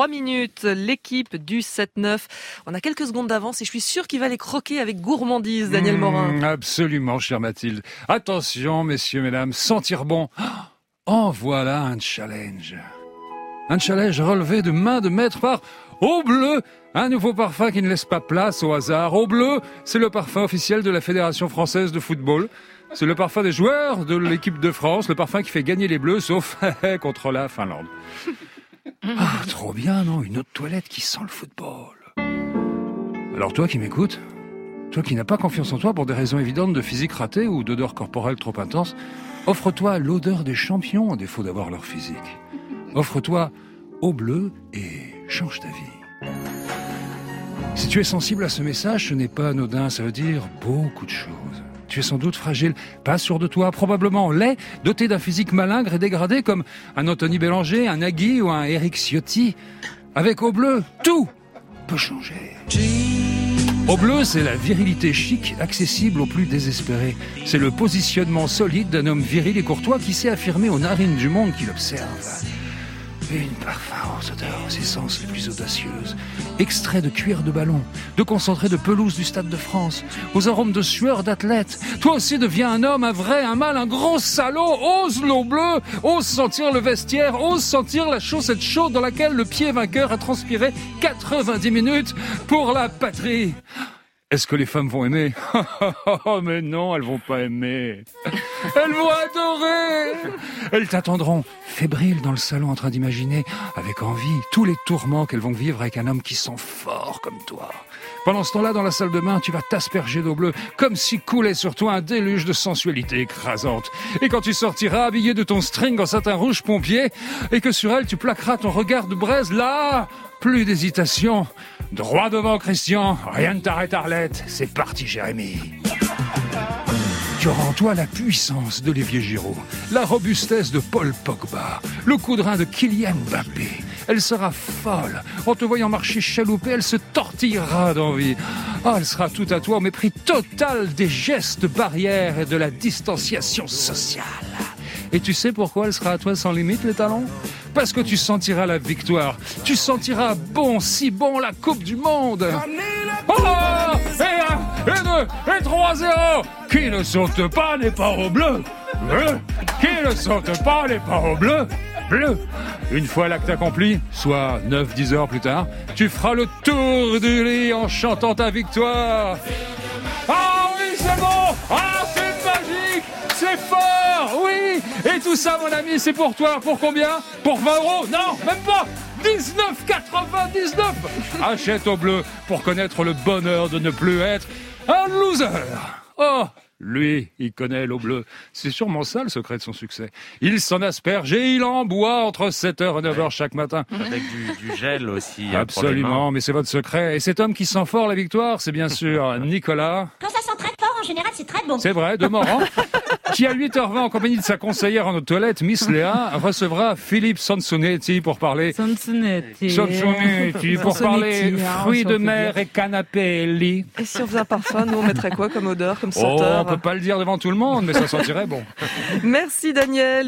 3 minutes. L'équipe du 7-9. On a quelques secondes d'avance et je suis sûr qu'il va les croquer avec gourmandise, Daniel Morin. Absolument, chère Mathilde. Attention, messieurs, mesdames, sentir bon. En voilà un challenge. Un challenge relevé de main de maître par Eau Bleue, un nouveau parfum qui ne laisse pas place au hasard. Eau Bleue, c'est le parfum officiel de la Fédération française de football. C'est le parfum des joueurs de l'équipe de France, le parfum qui fait gagner les Bleus, sauf contre la Finlande. Trop bien, non ? Une eau de toilette qui sent le football. Alors toi qui m'écoutes, toi qui n'as pas confiance en toi pour des raisons évidentes de physique ratée ou d'odeur corporelle trop intense, offre-toi l'odeur des champions à défaut d'avoir leur physique. Offre-toi Eau Bleue et change ta vie. Si tu es sensible à ce message, ce n'est pas anodin, ça veut dire beaucoup de choses. Tu es sans doute fragile, pas sûr de toi, probablement laid, doté d'un physique malingre et dégradé comme un Anthony Bélanger, un Nagui ou un Eric Ciotti. Avec Eau Bleue, tout peut changer. Eau Bleue, c'est la virilité chic, accessible aux plus désespérés. C'est le positionnement solide d'un homme viril et courtois qui s'est affirmé aux narines du monde qui l'observe. Une parfum aux odeurs, aux essences les plus audacieuses. Extrait de cuir de ballon, de concentré de pelouse du Stade de France, aux arômes de sueur d'athlète. Toi aussi deviens un homme, un vrai, un mâle, un gros salaud. Ose l'eau bleue, ose sentir le vestiaire, ose sentir la chaussette chaude dans laquelle le pied vainqueur a transpiré 90 minutes pour la patrie. Est-ce que les femmes vont aimer ? Oh, mais non, elles vont pas aimer. Elles vont adorer. Elles t'attendront, fébriles dans le salon en train d'imaginer, avec envie, tous les tourments qu'elles vont vivre avec un homme qui sent fort comme toi. Pendant ce temps-là, dans la salle de bain, tu vas t'asperger d'eau bleue, comme si coulait sur toi un déluge de sensualité écrasante. Et quand tu sortiras habillé de ton string en satin rouge pompier, et que sur elle, tu plaqueras ton regard de braise, là, plus d'hésitation. Droit devant, Christian. Rien ne t'arrête, Arlette. C'est parti, Jérémy. Tu auras en toi la puissance d'Olivier Giroud, la robustesse de Paul Pogba, le coup de rein de Kylian Mbappé. Elle sera folle. En te voyant marcher chaloupé, elle se tortillera d'envie. Oh, elle sera tout à toi au mépris total des gestes barrières et de la distanciation sociale. Et tu sais pourquoi elle sera à toi sans limite, les talons ? Parce que tu sentiras la victoire. Tu sentiras bon, si bon, la Coupe du Monde. Oh, et 1, et 2, et 3-0. Qui ne saute pas n'est pas au bleu. Bleu. Qui ne saute pas n'est pas au bleu. Bleu. Une fois l'acte accompli, soit 9-10 heures plus tard, tu feras le tour du lit en chantant ta victoire. Ah oui, c'est bon. Ah, c'est magique. C'est fort, oui. Et tout ça, mon ami, c'est pour toi. Pour combien ? Pour 20 €? Non, même pas. 19,99. Achète Eau Bleue pour connaître le bonheur de ne plus être un loser. Oh, lui, il connaît l'eau bleue. C'est sûrement ça le secret de son succès. Il s'en asperge et il en boit entre 7h et 9h chaque matin. Avec du gel aussi. Absolument, mais c'est votre secret. Et cet homme qui sent fort la victoire, c'est bien sûr Nicolas. Quand ça sent très fort, en général, c'est très bon. C'est vrai, de Morand, qui à 8h20 en compagnie de sa conseillère en eau de toilette, Miss Léa, recevra Philippe Sansonetti pour parler... Sansonetti pour parler fruits de mer et canapé et lit. Et si on faisait un parfum, nous on mettrait quoi comme odeur, comme senteur ? On peut pas le dire devant tout le monde, mais ça sentirait bon. Merci Daniel.